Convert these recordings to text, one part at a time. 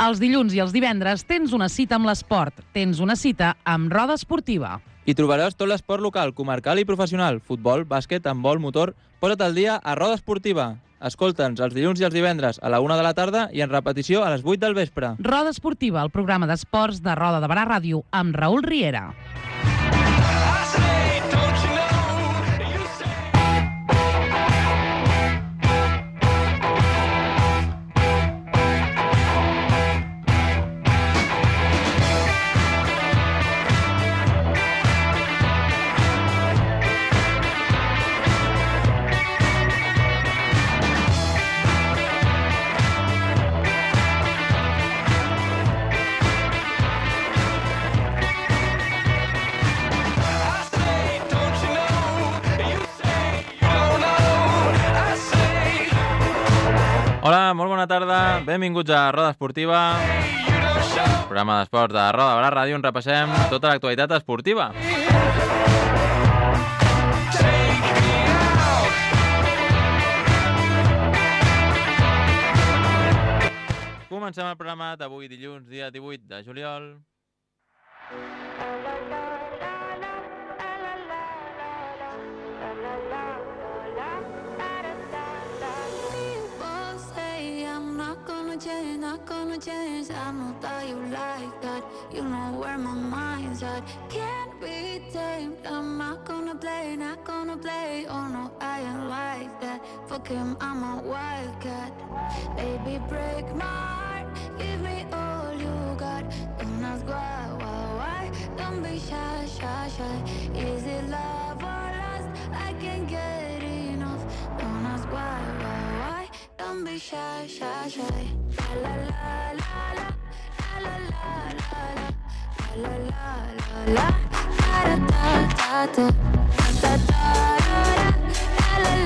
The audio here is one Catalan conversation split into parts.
Els dilluns i els divendres tens una cita amb l'esport. Tens una cita amb Roda Esportiva. Hi trobaràs tot l'esport local, comarcal i professional. Futbol, bàsquet, handbol, motor... Posa't al dia a Roda Esportiva. Escolta'ns els dilluns i els divendres a la 1 de la tarda i en repetició a les 8 del vespre. Roda Esportiva, el programa d'esports de Roda de Barà Ràdio, amb Raül Riera. Hola, molt bona tarda, benvinguts a Roda Esportiva, programa d'esports de Roda de Barà Ràdio, on repassem tota l'actualitat esportiva. Comencem el programa d'avui dilluns, dia 18 de juliol. Not gonna change, I know that you like that. You know where my mind's at. Can't be tamed, I'm not gonna play. Oh no, I ain't like that. Fuck him, I'm a wildcat. Baby, break my heart, give me all you got. Don't ask why, don't be shy. Is it love or lust? I can't get enough. Don't ask why, don't be shy. La la la la la, la la la la, la la la la, da da da da, da da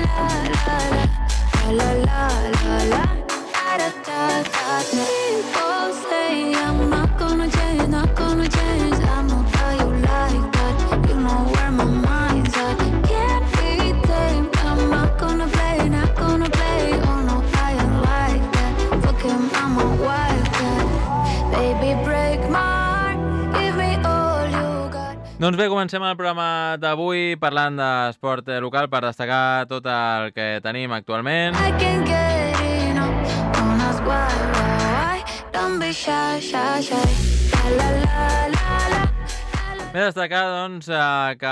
la la la, da da da. People say I'm not gonna change, I know that you like that. You know where my mind's at. Can't be tamed, I'm not gonna play. Oh no, I ain't like that. Fuck him, I'm a wildcat. Baby, break my heart, give me all you got. Doncs bé, comencem el programa d'avui parlant d'esport local per destacar tot el que tenim actualment. I can get enough, don't ask why, don't be shy. La la la la. M'he de destacar, doncs, que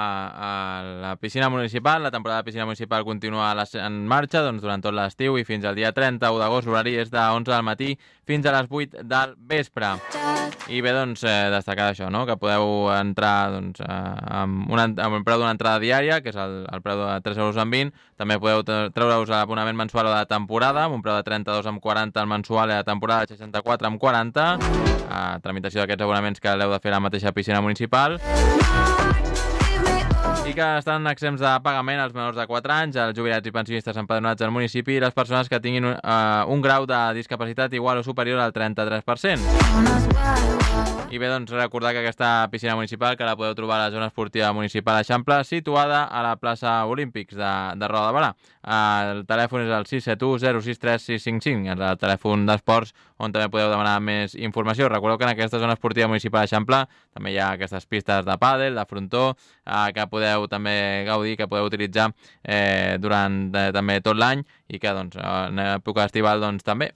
la piscina municipal, la temporada de piscina municipal continua en marxa durant tot l'estiu i fins al dia 31 d'agost. L'horari és de 11 del matí fins a les 8 del vespre. I bé, doncs, destacar això, no?, que podeu entrar amb el preu d'una entrada diària, que és el preu de 3,20 €. També podeu treure-us l'abonament mensual o de temporada, amb un preu de 32,40 € el mensual i de temporada 64,40 €. Tramitació d'aquests abonaments que l'heu de fer a la mateixa piscina municipal. I que estan exempts de pagament els menors de 4 anys, els jubilats i pensionistes empadronats al municipi i les persones que tinguin un grau de discapacitat igual o superior al 33%. I bé, doncs, recordar que aquesta piscina municipal que la podeu trobar a la zona esportiva municipal Eixample, situada a la plaça Olímpics de Roda de Barà. El telèfon és el 671 063 655, és el telèfon d'esports on també podeu demanar més informació. Recordeu que en aquesta zona esportiva municipal Eixample també hi ha aquestes pistes de pàdel, de frontó, que podeu també gaudir, que podeu utilitzar durant també tot l'any i que, doncs, en època estival, doncs, també.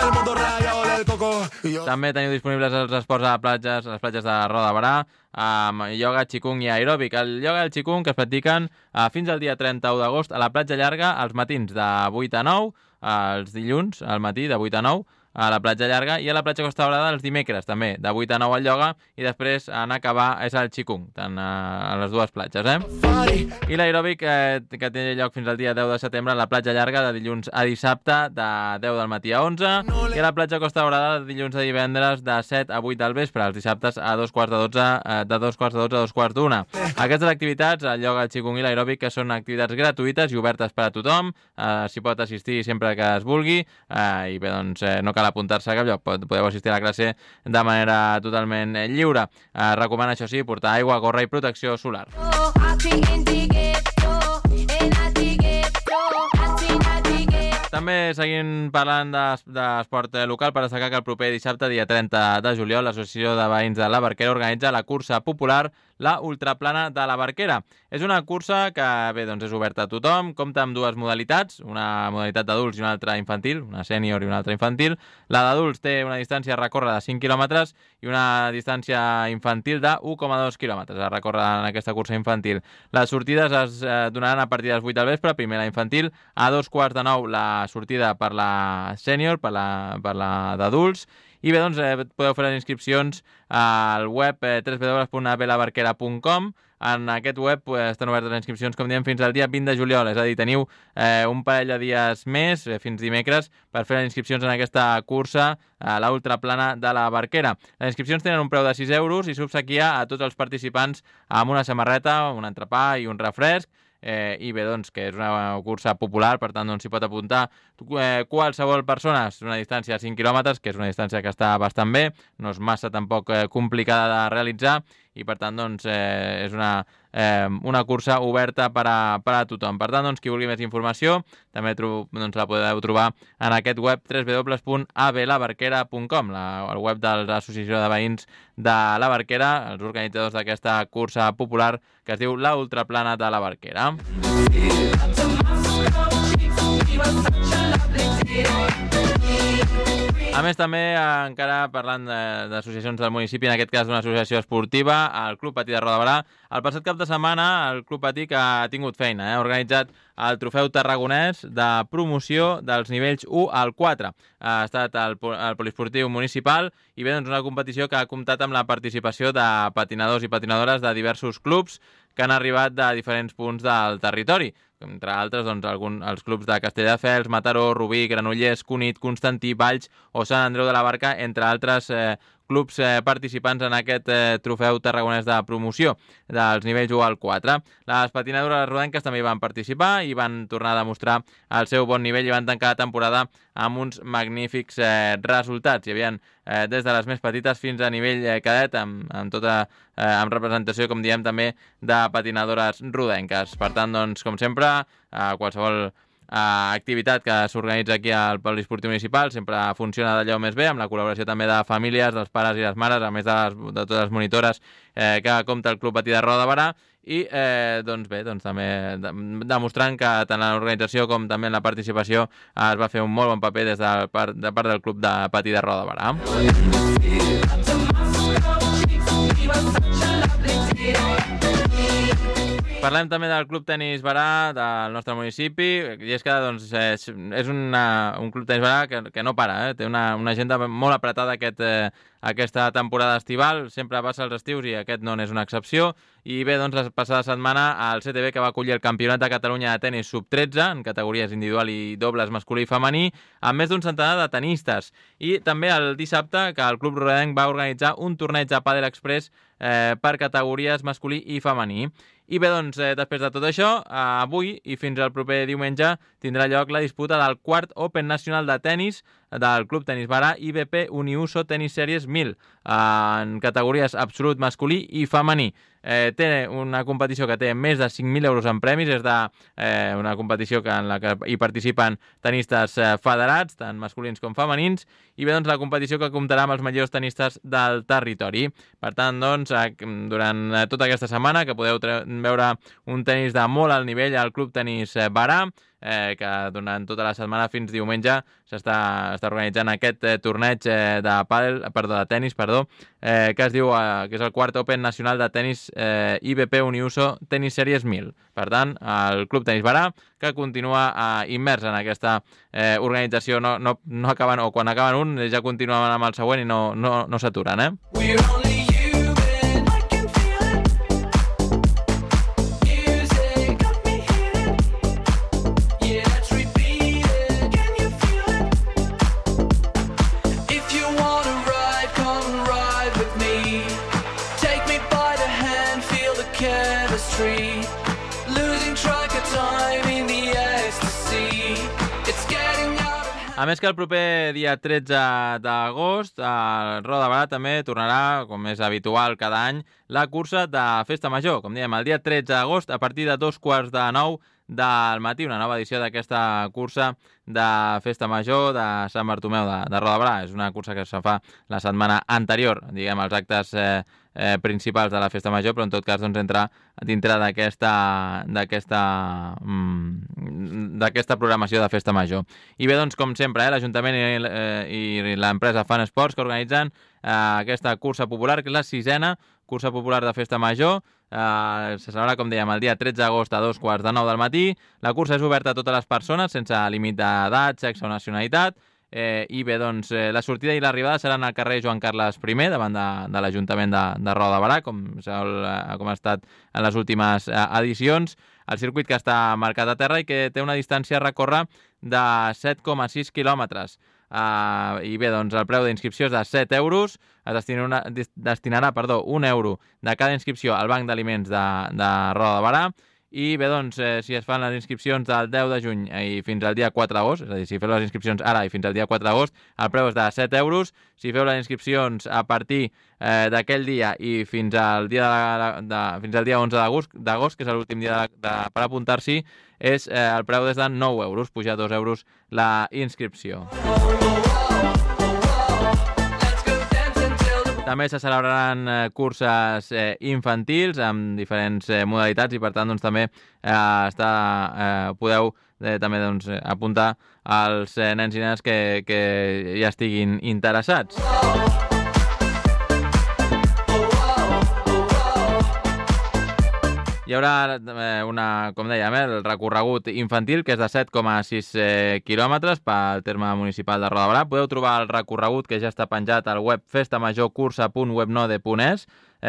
També teniu disponibles els esports a les platges de Roda de Barà, amb ioga, qigong i aeròbic. El ioga i el qigong que es practiquen fins al dia 31 d'agost a la platja llarga, als matins de 8 a 9, els dilluns al matí de 8 a 9, a la platja llarga, i a la platja Costa Daurada els dimecres també, de 8 a 9 al ioga, i després en acabar és el qigong, tant a les dues platges, I l'aeròbic que té lloc fins al dia 10 de setembre a la platja llarga, de dilluns a dissabte, de 10 del matí a 11, i a la platja Costa Daurada de dilluns a divendres de 7 a 8 del vespre, els dissabtes a 2:15 de 2:15 a 2:15. Aquestes activitats, el ioga, el qigong i l'aeròbic, que són activitats gratuïtes i obertes per a tothom, s'hi pot assistir sempre que es vulgui, i bé, doncs, no cal apuntar-se a cap lloc, podeu assistir a la classe de manera totalment lliure. Recomana, això sí, portar aigua, gorra i protecció solar. També també seguim parlant d'esport local per destacar que el proper dissabte, dia 30 de juliol, l'Associació de Veïns de la Barquera organitza la cursa popular la Ultraplana de la Barquera. És una cursa que bé, doncs és oberta a tothom, compta amb dues modalitats, una modalitat d'adults i una altra infantil, una sènior i una altra infantil. La d'adults té una distància a recórrer de 5 quilòmetres i una distància infantil de 1,2 quilòmetres a recórrer en aquesta cursa infantil. Les sortides es donaran a partir de les 8 del vespre, primer la infantil, a 2:15 la sortida per la sènior, per la d'adults. I bé, doncs, podeu fer les inscripcions al web www.abelabarquera.com. En aquest web estan obertes les inscripcions, com diem, fins al dia 20 de juliol. És a dir, teniu un parell de dies més, fins dimecres, per fer les inscripcions en aquesta cursa a la Ultraplana de la Barquera. Les inscripcions tenen un preu de 6 euros i s'obsequia a tots els participants amb una samarreta, un entrepà i un refresc. I bé, doncs, que és una cursa popular, per tant, doncs, s'hi pot apuntar qualsevol persona. És una distància de 5 quilòmetres, que és una distància que està bastant bé, no és massa tampoc complicada de realitzar, i per tant, doncs, és una cursa oberta per a tothom. Per tant, doncs, qui vulgui més informació, també doncs, la podeu trobar en aquest web www.abelabarquera.com, el web de l'Associació de Veïns de la Barquera, els organitzadors d'aquesta cursa popular que es diu la Ultraplana de la Barquera. A més, també, encara parlant d'associacions del municipi, en aquest cas d'una associació esportiva, el Club Patí de Roda de Berà. El passat cap de setmana, el Club Patí que ha tingut feina, ha organitzat el trofeu tarragonès de promoció dels nivells 1 al 4. Ha estat el poliesportiu municipal i bé, doncs, una competició que ha comptat amb la participació de patinadors i patinadores de diversos clubs que han arribat de diferents punts del territori. Entre altres, doncs, els clubs de Castelldefels, Mataró, Rubí, Granollers, Cunit, Constantí, Valls o Sant Andreu de la Barca, entre altres clubs participants en aquest trofeu tarragonès de promoció dels nivells 1 al 4. Les patinadores rodenques també hi van participar i van tornar a demostrar el seu bon nivell i van tancar la temporada amb uns magnífics resultats. Hi havia des de les més petites fins a nivell cadet, amb representació, com diem, també de patinadores rodenques. Per tant, doncs, com sempre, qualsevol activitat que s'organitza aquí al poliesportiu municipal sempre funciona d'allò més bé, amb la col·laboració també de famílies, dels pares i les mares, a més de totes les monitores que compta el Club Patí de Roda de Berà, i doncs bé, doncs també demostrant que tant en l'organització com també en la participació es va fer un molt bon paper des de part del Club de Patí de Roda de Berà. Parlem també del Club Tenis Berà del nostre municipi, i és que doncs, és un Club Tenis Berà que no para, té una agenda molt apretada aquesta temporada estival, sempre passa els estius i aquest no n'és una excepció. I bé, doncs, la passada setmana el CTB, que va acollir el Campionat de Catalunya de tenis sub-13 en categories individual i dobles masculí i femení, amb més d'un centenar de tenistes. I també el dissabte, que el Club Rodanenc va organitzar un torneig de pàdel express per categories masculí i femení. I bé, doncs, després de tot això, avui i fins al proper diumenge tindrà lloc la disputa del quart Open Nacional de Tenis del Club Tenis Berà IBP Uniuso Tennis Series 1000 en categories absolut masculí i femení. Té una competició que té més de 5.000 euros en premis, és una competició en la que hi participen tenistes federats, tant masculins com femenins, i bé, doncs, la competició que comptarà amb els millors tenistes del territori. Per tant, doncs, durant tota aquesta setmana, que podeu veure un tenis de molt alt nivell al Club Tenis Berà, que durant tota la setmana fins diumenge s'està organitzant aquest torneig de tenis, que es diu que és el quart Open Nacional de Tenis IBP Uniuso Tennis Series 1000. Per tant, el Club Tenis Berà, que continua immers en aquesta organització, no acaben, o quan acaben un ja continuen amb el següent i no s'aturen, A més que el proper dia 13 d'agost, a Roda de Berà també tornarà, com és habitual cada any, la cursa de Festa Major. Com diem, el dia 13 d'agost, a partir de 2:15 del matí, una nova edició d'aquesta cursa de Festa Major de Sant Bartomeu de Roda de Berà. És una cursa que se fa la setmana anterior, diguem, als actes principals de la Festa Major, però en tot cas doncs, entra dintre d'aquesta programació de Festa Major. I bé, doncs, com sempre, l'Ajuntament i l'empresa Fan Esports que organitzen aquesta cursa popular, que és la 6ª cursa popular de Festa Major. Se celebrarà, com dèiem, el dia 13 d'agost a 2:15 del matí. La cursa és oberta a totes les persones, sense límit d'edat, sexe o nacionalitat. I bé, doncs, la sortida i l'arribada seran al carrer Joan Carles I, davant de l'Ajuntament de Roda de Berà, com ha estat en les últimes edicions. El circuit que està marcat a terra i que té una distància a recórrer de 7,6 quilòmetres. I bé, doncs el preu d'inscripció és de 7 euros. Es destinarà €1 de cada inscripció al Banc d'Aliments de Roda de Berà. I bé, doncs, si es fan les inscripcions del 10 de juny i fins al dia 4 d'agost, és a dir, si feu les inscripcions ara i fins al dia 4 d'agost, el preu és de 7 euros. Si feu les inscripcions a partir d'aquell dia i fins al dia 11 d'agost, que és l'últim dia per apuntar-s'hi, el preu és de 9 euros, puja 2 euros la inscripció. També se celebraran curses infantils amb diferents modalitats i, per tant, doncs, també podeu també doncs, apuntar als nens i nenes que ja estiguin interessats. Hi haurà, com dèiem, el recorregut infantil, que és de 7,6 quilòmetres pel terme municipal de Roda de Berà. Podeu trobar el recorregut, que ja està penjat al web festamajorcursa.webnode.es.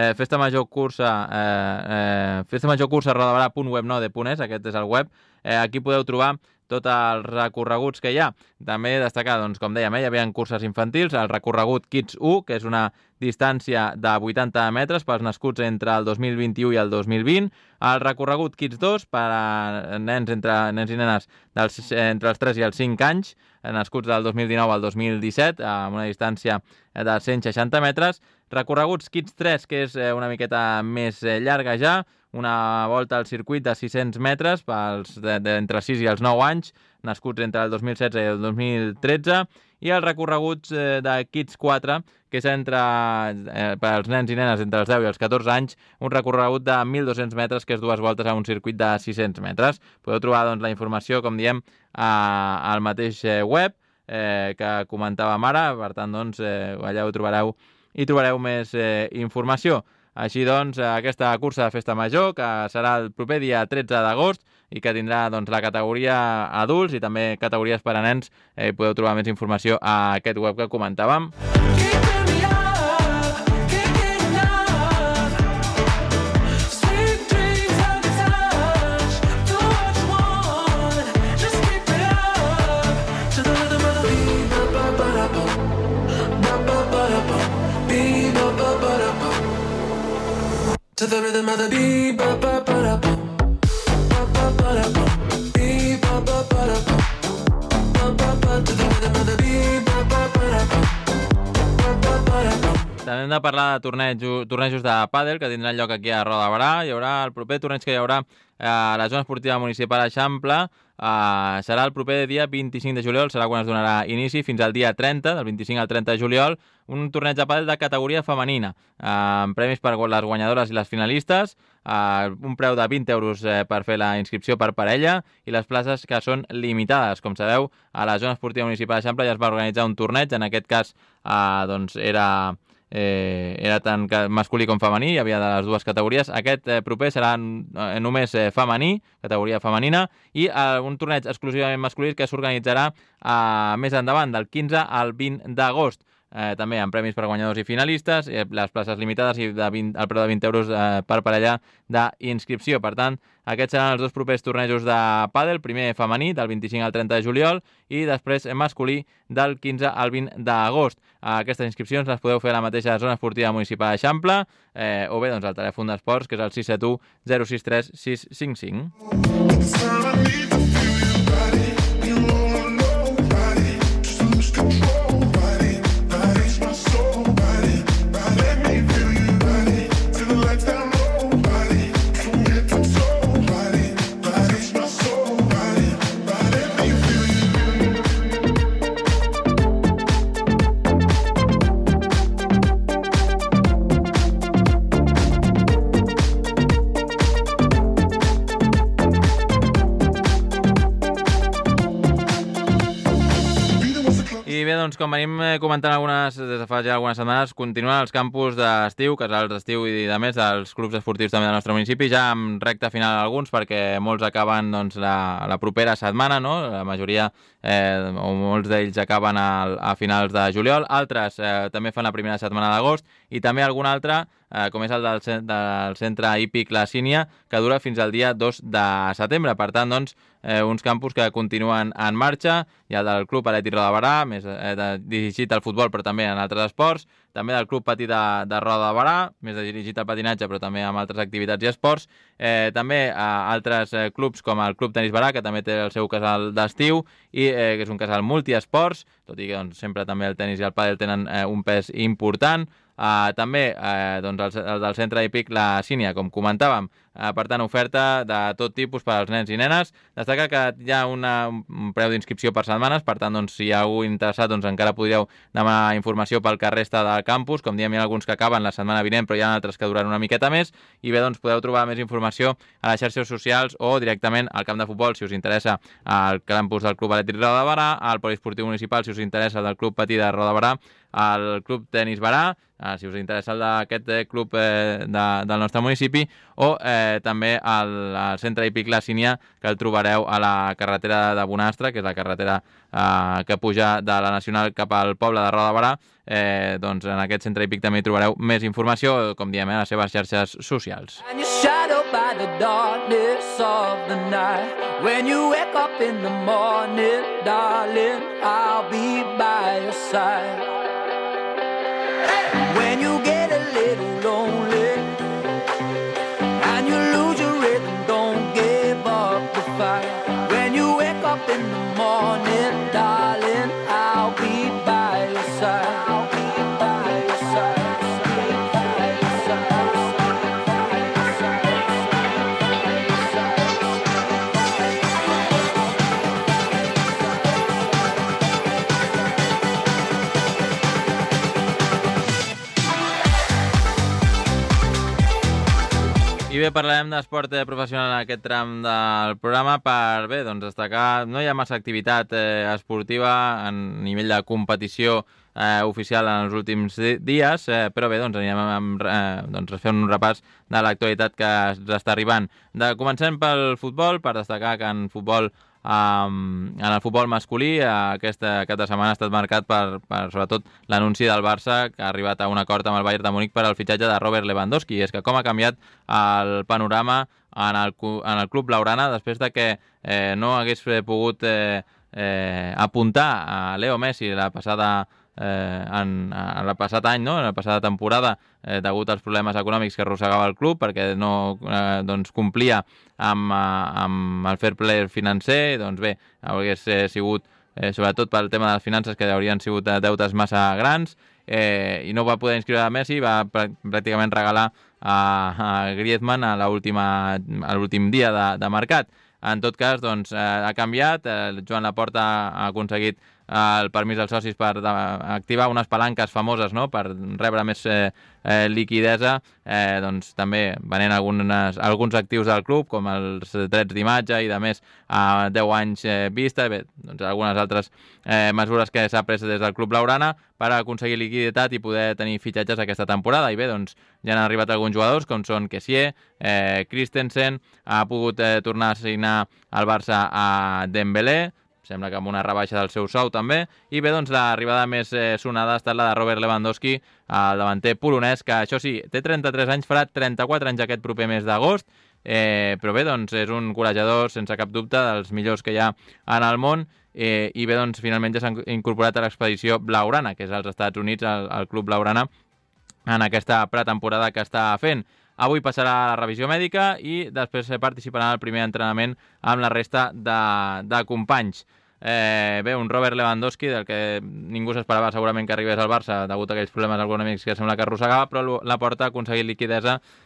festamajorcursa.rodaberà.webnode.es, aquest és el web. Aquí podeu trobar tots els recorreguts que hi ha. També destacar, doncs, com dèiem, hi havia curses infantils, el recorregut Kids 1, que és una distància de 80 metres pels nascuts entre el 2021 i el 2020, el recorregut Kids 2 per a nens i nenes entre els 3 i els 5 anys, nascuts del 2019 al 2017, amb una distància de 160 metres, recorreguts Kids 3, que és una miqueta més llarga ja, una volta al circuit de 600 metres pels d'entre 6 i els 9 anys, nascuts entre el 2016 i el 2013, i els recorreguts de Kids 4, que és per als nens i nenes entre els 10 i els 14 anys, un recorregut de 1.200 metres, que és 2 voltes a un circuit de 600 metres. Podeu trobar, doncs, la informació, com diem, al mateix web que comentàvem ara. Per tant, doncs, allà ho trobareu i trobareu més informació. Així doncs, aquesta cursa de Festa Major, que serà el proper dia 13 d'agost i que tindrà, doncs, la categoria adults i també categories per a nens, podeu trobar més informació a aquest web que comentàvem. To the rhythm of the beat, ba ba ba da ba, ba ba ba da ba, beat ba ba ba da ba, ba ba ba. To the rhythm of the beat, ba ba ba da ba, ba ba ba da ba. També hem de parlar de tornejos de pàdel que tindran lloc aquí a Roda de Berà. Hi haurà el proper torneig que hi haurà a la zona esportiva municipal d'Eixample. Serà el proper dia 25 de juliol, serà quan es donarà inici, fins al dia 30, del 25 al 30 de juliol, un torneig de pàdel de categoria femenina, amb premis per les guanyadores i les finalistes, un preu de 20 euros per fer la inscripció per parella i les places que són limitades. Com sabeu, a la zona esportiva municipal d'Eixample ja es va organitzar un torneig, en aquest cas doncs era tant masculí com femení, hi havia de les dues categories. Aquest proper serà només femení, categoria femenina, i un torneig exclusivament masculí que s'organitzarà més endavant, del 15 al 20 d'agost. També amb premis per guanyadors i finalistes, les places limitades i el preu de 20 euros per parella d'inscripció. Per tant, aquests seran els dos propers tornejos de pàdel, primer femení, del 25 al 30 de juliol, i després masculí, del 15 al 20 d'agost. Aquestes inscripcions les podeu fer a la mateixa zona esportiva municipal d'Eixample, o bé doncs, al telèfon d'esports, que és el 671 063 655. I bé, doncs, com venim comentant des de fa ja algunes setmanes, continuen els campus d'estiu, casals d'estiu i de més dels clubs esportius també del nostre municipi, ja amb recta final alguns, perquè molts acaben doncs, la propera setmana, no? La majoria o molts d'ells acaben a finals de juliol, altres també fan la primera setmana d'agost, i també algun altre, com és el del centre hípic La Sínia, que dura fins al dia 2 de setembre. Per tant, doncs, uns campus que continuen en marxa. Hi ha el del Club Atlètic Roda de Barà, més dirigit al futbol, però també en altres esports. També del Club Patí de Roda de Barà, més dirigit al patinatge, però també amb altres activitats i esports. També altres clubs com el Club Tenis Barà, que també té el seu casal d'estiu, i que és un casal multiesports, tot i que doncs, sempre també el tenis i el pàdel tenen un pes important. També doncs, el del centre hípic La Sínia, com comentàvem, per tant, oferta de tot tipus per als nens i nenes. Destaca que hi ha un preu d'inscripció per setmanes, per tant, doncs, si hi ha algú interessat, doncs, encara podríeu demanar informació pel que resta del campus. Com diem, hi ha alguns que acaben la setmana vinent, però hi ha altres que duran una miqueta més. I bé, doncs, podeu trobar més informació a les xarxes socials o directament al camp de futbol, si us interessa el campus del Club Atlètic Roda de Barà, al Poliesportiu Municipal, si us interessa el del Club Patí de Roda de Barà, al Club Tenis Barà, si us interessa el d'aquest club del nostre municipi, o també al centre hípic La Sínia, que el trobareu a la carretera de Bonastre, que és la carretera que puja de la Nacional cap al poble de Roda de Barà. Doncs en aquest centre hípic també hi trobareu més informació, com diem, a les seves xarxes socials. And you're shadowed by the darkness of the night. When you wake up in the morning, darling, I'll be by your side. When you get a little lonely and you lose your rhythm, don't give up the fight. When you wake up in the morning, darling, I'll be by your side. I'll be by your side. I bé, parlarem d'esport professional en aquest tram del programa per, bé, doncs destacar, no hi ha massa activitat esportiva a nivell de competició oficial en els últims dies, però bé, doncs anirem doncs, fent un repàs de l'actualitat que ens està arribant. Comencem pel futbol, per destacar que en el futbol masculí aquest cap de setmana ha estat marcat per sobretot l'anunci del Barça, que ha arribat a un acord amb el Bayern de Múnich per al fitxatge de Robert Lewandowski. I és que com ha canviat el panorama en el club blaugrana després de que no hagués pogut apuntar a Leo Messi la passada en el passat any, no? En la passada temporada, degut als problemes econòmics que arrossegava el club, perquè no doncs, complia amb el fair play financer. Doncs bé, hagués sigut, sobretot pel tema de les finances, que haurien sigut deutes massa grans, i no va poder inscriure a Messi, va pràcticament regalar a Griezmann a l'últim dia de mercat. En tot cas, doncs, ha canviat. Joan Laporta ha aconseguit el permís dels socis per activar unes palanques famoses, no?, per rebre més liquidesa, doncs, també venent alguns actius del club, com els drets d'imatge i de més a 10 anys vista. Bé, doncs, algunes altres mesures que s'ha pres des del club blaugrana per aconseguir liquiditat i poder tenir fitxatges aquesta temporada. I bé, doncs, ja han arribat alguns jugadors, com són Kessié, Christensen, ha pogut tornar a signar al Barça a Dembélé, sembla que amb una rebaixa del seu sou també. I bé, doncs, l'arribada més sonada ha estat la de Robert Lewandowski, el davanter polonès, que això sí, té 33 anys, farà 34 anys aquest proper mes d'agost, però bé, doncs, és un golejador sense cap dubte, dels millors que hi ha en el món, i bé, doncs, finalment ja s'ha incorporat a l'expedició blaugrana, que és als Estats Units, el club blaugrana, en aquesta pretemporada que està fent. Avui passarà a la revisió mèdica i després participarà en el primer entrenament amb la resta de companys. Bé, un Robert Lewandowski del que ningú s'esperava segurament que arribés al Barça degut a aquells problemes econòmics que sembla que arrossegava, però Laporta ha aconseguit liquidesa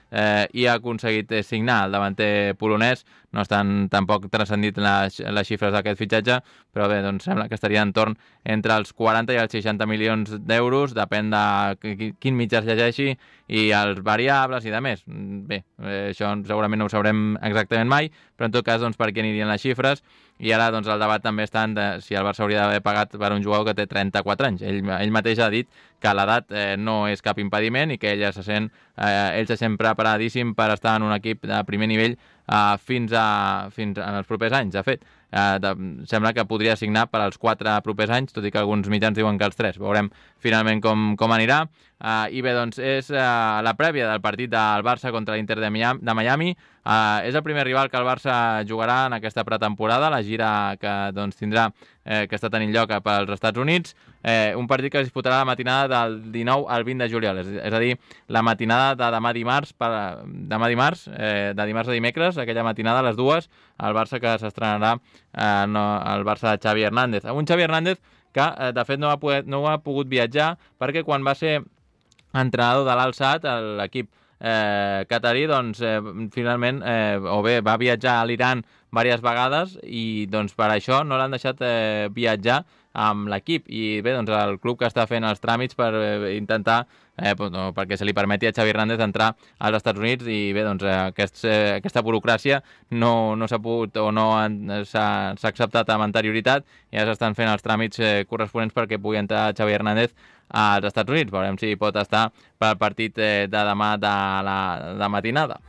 i ha aconseguit signar el davanter polonès. No estan tampoc transcendit les xifres d'aquest fitxatge, però bé, doncs sembla que estaria entorn entre els 40 i els 60 milions d'euros, depèn de quin mitjà es llegeixi i els variables i de més. Bé, això segurament no ho sabrem exactament mai, però en tot cas, doncs, per què anirien les xifres? I ara doncs, el debat també està en si el Barça hauria d'haver pagat per un jugador que té 34 anys. Ell mateix ha dit que l'edat no és cap impediment i que ell se sent preparadíssim per estar en un equip de primer nivell fins als propers anys. De fet, sembla que podria signar per als 4 propers anys, tot i que alguns mitjans diuen que els 3. Veurem finalment com anirà. I bé, doncs és la prèvia del partit del Barça contra l'Inter de Miami. És el primer rival que el Barça jugarà en aquesta pretemporada, la gira que doncs, tindrà que està tenint lloc pels Estats Units, un partit que es disputarà la matinada del 19 al 20 de juliol, és a dir, la matinada de demà dimarts, de dimarts a dimecres, aquella matinada a les 2, el Barça que s'estrenarà el Barça de Xavi Hernández. Un Xavi Hernández que, de fet, no ha pogut viatjar perquè quan va ser entrenador de l'Al-Sadd, l'equip catarí, doncs finalment va viatjar a l'Iran diverses vegades i doncs per això no l'han deixat viatjar amb l'equip i bé, doncs el club que està fent els tràmits per intentar perquè se li permeti a Xavi Hernández entrar als Estats Units i bé, doncs aquesta burocràcia no s'ha pogut o no s'ha acceptat amb anterioritat i ja s'estan fent els tràmits corresponents perquè pugui entrar Xavi Hernández als Estats Units. Veurem si pot estar pel partit de demà de matinada.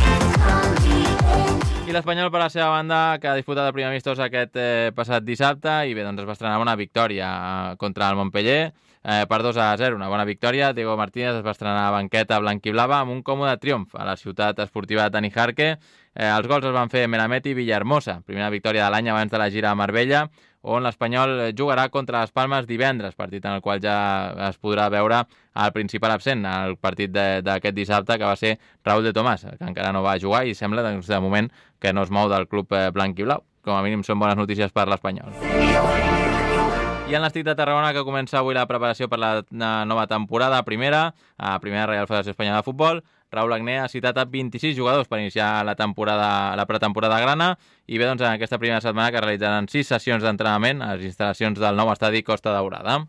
I l'Espanyol, per la seva banda, que ha disputat el primer amistós aquest passat dissabte i bé, doncs es va estrenar una victòria contra el Montpellier per 2-0, una bona victòria. Diego Martínez es va estrenar a banqueta blanquiblava amb un còmode triomf a la ciutat esportiva de Tanijarque. Els gols es van fer Melamed i Villahermosa, primera victòria de l'any abans de la gira a Marbella, on l'Espanyol jugarà contra les Palmes divendres, partit en el qual ja es podrà veure el principal absent, el partit d'aquest dissabte, que va ser Raúl de Tomàs, que encara no va jugar i sembla doncs, de moment que no es mou del club blanc i blau. Com a mínim són bones notícies per l'Espanyol. I en l'Estic de Tarragona, que comença avui la preparació per la nova temporada, primera Reial Federació Espanyola de Futbol, Raúl Agné ha citat a 26 jugadors per iniciar la pretemporada grana i bé, doncs, en aquesta primera setmana que realitzaran 6 sessions d'entrenament a les instal·lacions del nou estadi Costa Daurada.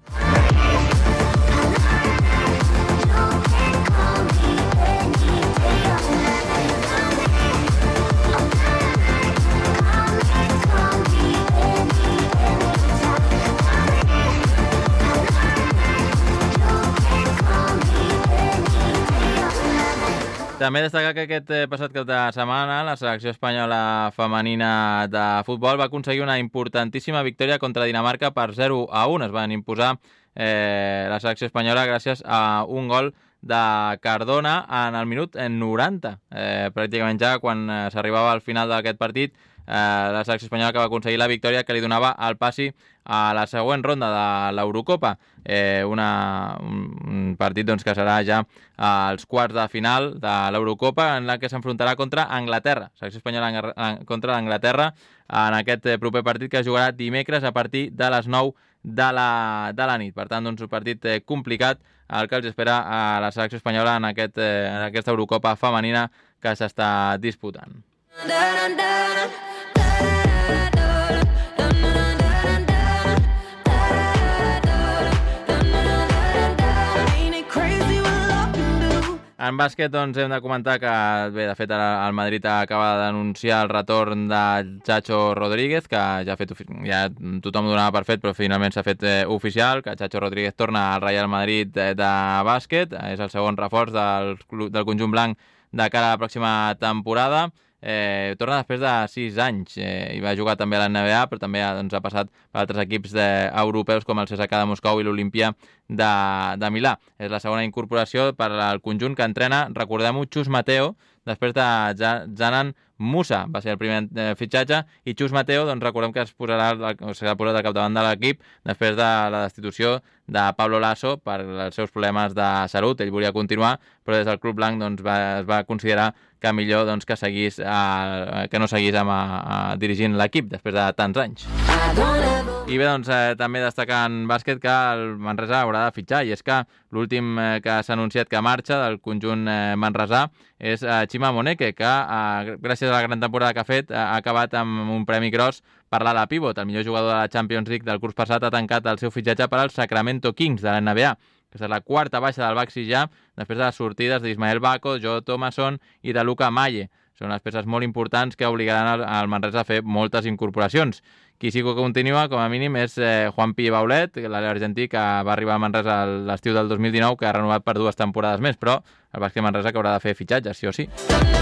També destacar que aquest passat cap de setmana la selecció espanyola femenina de futbol va aconseguir una importantíssima victòria contra Dinamarca per 0-1. Es van imposar la selecció espanyola gràcies a un gol de Cardona en el minut 90. Pràcticament ja quan s'arribava al final d'aquest partit, la selecció espanyola que va aconseguir la victòria que li donava el passi a la següent ronda de l'Eurocopa, un partit doncs, que serà ja als quarts de final de l'Eurocopa en la que s'enfrontarà contra Anglaterra, selecció espanyola contra l'Anglaterra en aquest proper partit que es jugarà dimecres a partir de les 9 de la nit. Per tant, doncs, un partit complicat el que els espera a la selecció espanyola en aquesta Eurocopa femenina que s'està disputant. En bàsquet, doncs, hem de comentar que, bé, de fet, el Madrid acaba d'anunciar el retorn de Chacho Rodríguez, que ja tothom ho donava per fet, però finalment s'ha fet oficial, que Chacho Rodríguez torna al Real Madrid de bàsquet, és el segon reforç del conjunt blanc de cara a la pròxima temporada. Torna després de 6 anys i va jugar també a la NBA, però també doncs, ha passat per altres equips europeus com el CSKA de Moscou i l'Olimpia de Milà. És la segona incorporació per al conjunt que entrena, recordem-ho, Chus Mateo, després de Zanan Musa, va ser el primer fitxatge, i Chus Mateo, doncs recordem que s'ha posat al capdavant de l'equip després de la destitució de Pablo Lasso per els seus problemes de salut. Ell volia continuar, però des del Club Blanc doncs, es va considerar que millor doncs, que no seguís dirigint l'equip després de tants anys. I bé, doncs, també destacar en bàsquet que el Manresa haurà de fitxar, i és que l'últim que s'ha anunciat que marxa del conjunt manresà és Chima Moneke, que gràcies a la gran temporada que ha fet ha acabat amb un premi gros per l'ala pivot. El millor jugador de la Champions League del curs passat ha tancat el seu fitxatge per al Sacramento Kings de la NBA, que és la quarta baixa del Baxi ja, després de les sortides d'Ismael Bako, Joe Thomason i de Luka Maye. Són unes peces molt importants que obligaran al Manresa a fer moltes incorporacions. Qui sí que continua, com a mínim, és Juan Pi Baulet, l'alè argentí que va arribar a Manresa a l'estiu del 2019, que ha renovat per 2 temporades més, però el bàsquet Manresa que haurà de fer fitxatges, sí o sí.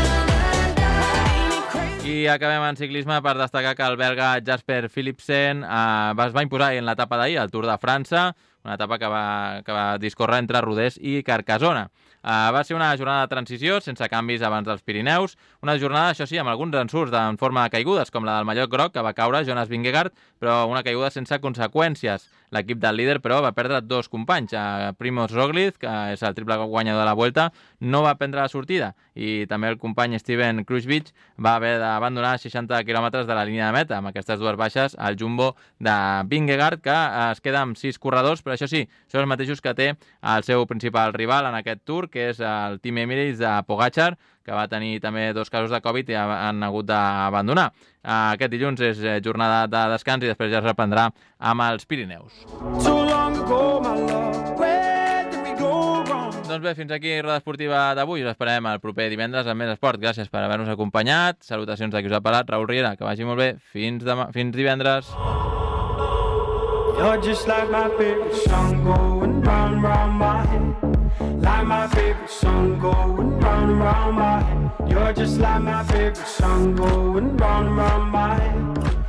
I acabem en ciclisme per destacar que el belga Jasper Philipsen es va imposar en l'etapa d'ahir, al Tour de França, una etapa que va discórrer entre Rodés i Carcassona. Va ser una jornada de transició, sense canvis abans dels Pirineus, una jornada, això sí, amb alguns ensurts en forma de caigudes, com la del mallot groc, que va caure Jonas Vingegaard, però una caiguda sense conseqüències. L'equip del líder, però, va perdre 2 companys. Primoz Roglic, que és el triple guanyador de la Vuelta, no va prendre la sortida, i també el company Steven Kruijswijk va haver d'abandonar 60 quilòmetres de la línia de meta. Amb aquestes 2 baixes, el jumbo de Vingegaard, que es queda amb 6 corredors, però això sí, són els mateixos que té el seu principal rival en aquest Tour, que és el Team Emirates de Pogačar, que va tenir també 2 casos de Covid i han hagut d'abandonar. Aquest dilluns és jornada de descans i després ja es reprendrà amb els Pirineus. Doncs bé, fins aquí Roda Esportiva d'avui. Us esperem el proper divendres amb més esport. Gràcies per haver-nos acompanyat. Salutacions de qui us ha parlat, Raül Riera. Que vagi molt bé. Fins divendres. You're just like my favorite song going round, round my head. Like my favorite song going round and round my head. You're just like my favorite song going round and round my head.